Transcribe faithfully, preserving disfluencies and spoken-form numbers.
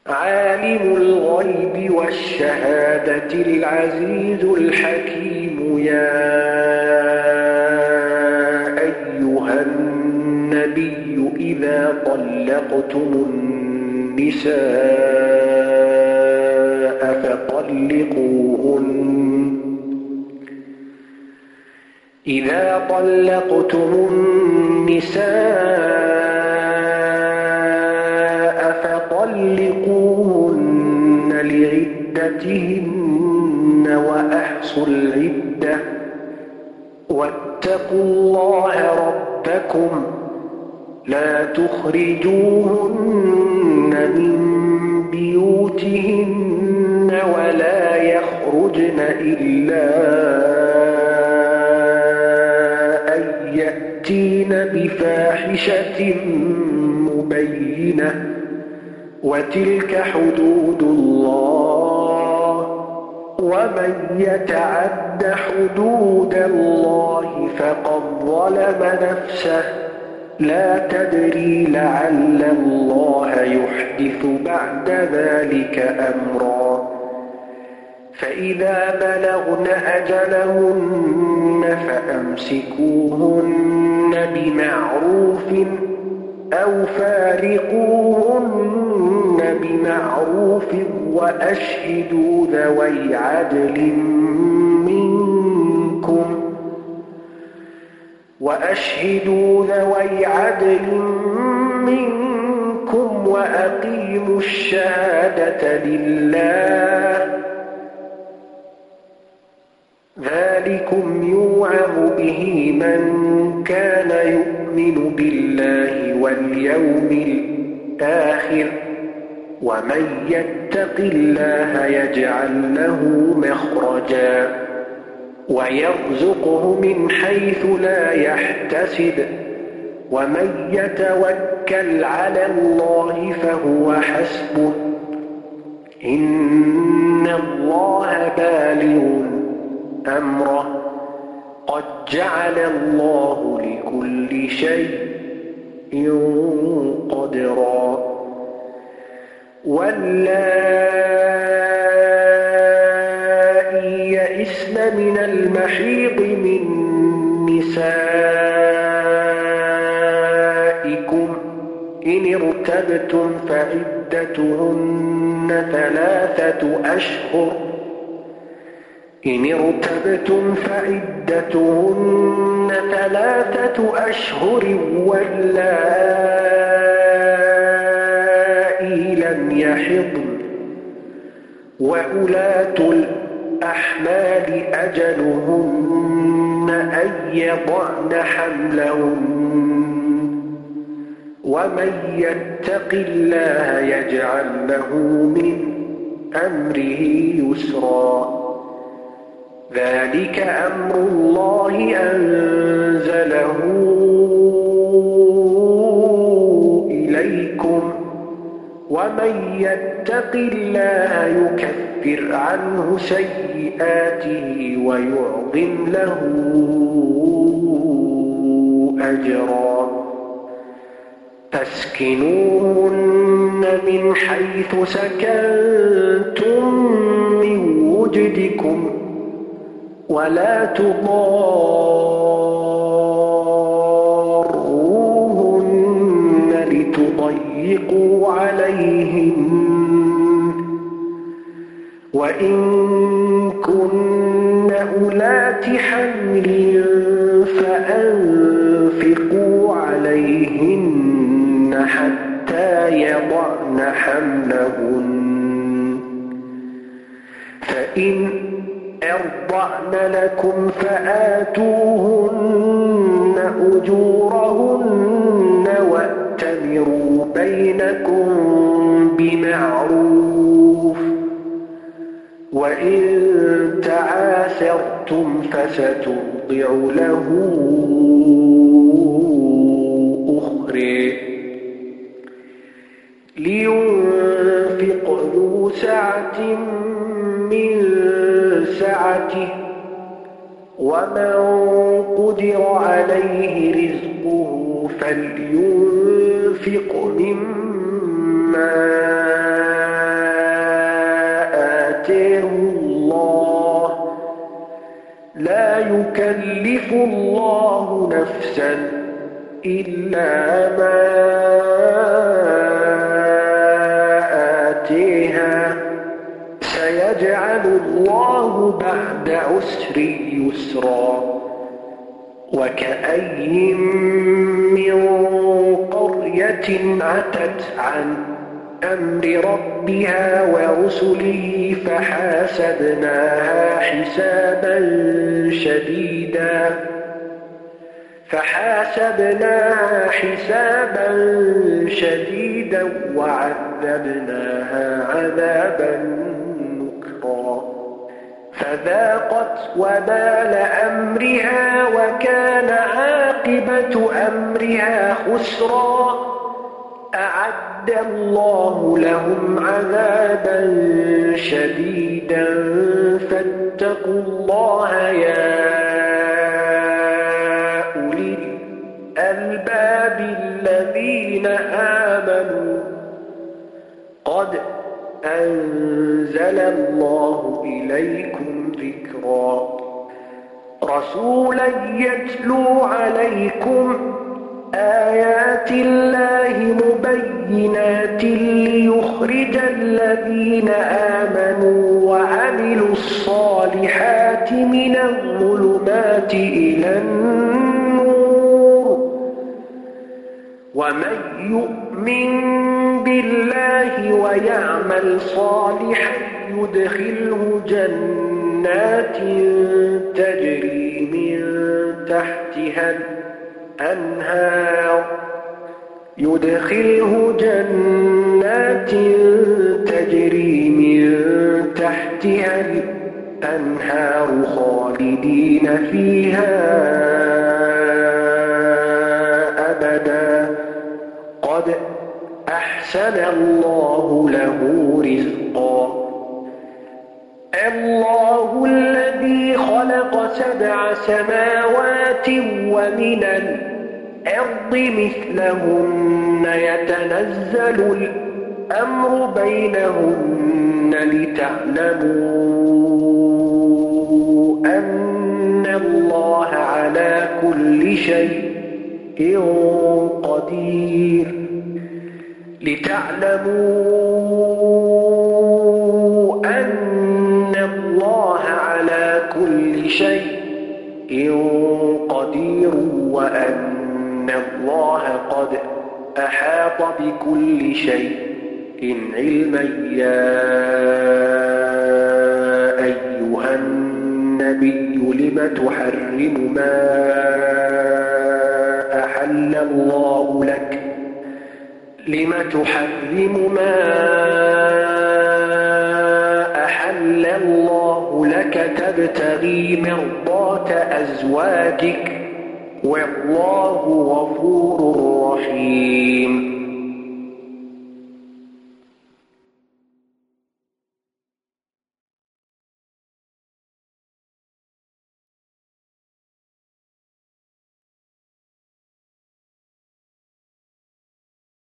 عالم الغيب والشهادة العزيز الحكيم. يا أيها النبي إذا طلقتم النساء فطلقوهن إذا طلقتم النساء فطلقوهن لعدتهن وأحصوا العدة واتقوا الله ربكم لا تخرجوهن من بيوتهن ولا يخرجن إلا أن يأتين بفاحشة مبينة وتلك حدود الله ومن يتعد حدود الله فقد ظلم نفسه لا تدري لعل الله يحدث بعد ذلك أمرا. فإذا بلغن أجلهن فأمسكوهن بمعروف أو فارقوهن بمعروف وأشهدوا ذوي عدل منكم وأشهدوا ذوي عدل منكم وأقيموا الشهادة لله ذلكم يوعظ به من كان يؤمن بالله واليوم الآخر ومن يتق الله يجعل له مخرجا ويرزقه من حيث لا يحتسب ومن يتوكل على الله فهو حسبه إن الله بالغ أمره قد جعل الله لكل شيء قدرا. واللائي يئسن من المحيض من نسائكم إن ارتبتم فعدتهن ثلاثة أشهر إن ارتبتم فعدتهن ثلاثة أشهر واللائي لم يحضن وأولاة الأحمال أجلهن أن يضعن حملهن ومن يتق الله يجعل له من أمره يسرا. ذلك أمر الله أنزله إليكم ومن يتق الله يكفر عنه سيئاته ويعظم له أجرا. أسكنوهن من حيث سكنتم من وجدكم ولا تضاروهن لتضيقوا عليهن وإن كن أولات حمل فأنفقوا عليهن حتى يضعن حملهن فإن أرضعن لكم فآتوهن أجورهن وأتمروا بينكم بمعروف وإن تعاسرتم فسترضع له أخرى. لينفق ذو سعة من سعته ومن قدر عليه رزقه فلينفق مما آتاه الله لا يكلف الله نفسا إلا ما آتيها سيجعل الله بعد عسر يسرا وكأين من قرية عتت عن أمر ربها ورسله فحاسبناها حسابا شديدا فحاسبناها حسابا شديدا وعذبناها عذابا نكرا فذاقت وبال أمرها وكان عاقبة أمرها خسرا أعد الله لهم عذابا شديدا فاتقوا الله يا أولي الألباب الذين آمنوا قد أنزل الله إليكم ذكرا رسولا يتلو عليكم آيات الله مبينات ليخرج الذين آمنوا وعملوا الصالحات من الظلمات إلى النور ومن يؤمن بالله ويعمل صالحا يدخله جنات تجري من تحتها الأنهار يدخله جنات تجري من تحتها الأنهار خالدين فيها أبدا قد أحسن الله له رزقا الله الذي خلق سبع سماوات ومن الأرض مثلهن يتنزل الأمر بينهن لتعلموا أن الله على كل شيء قدير لتعلموا أن الله على كل شيء قدير وأن الله قد أحاط بكل شيء علما يا أيها النبي لم تحرم ما أحل الله لك لم تحرم ما أحل الله لك تبتغي مرضات أزواجك والله غفور رحيم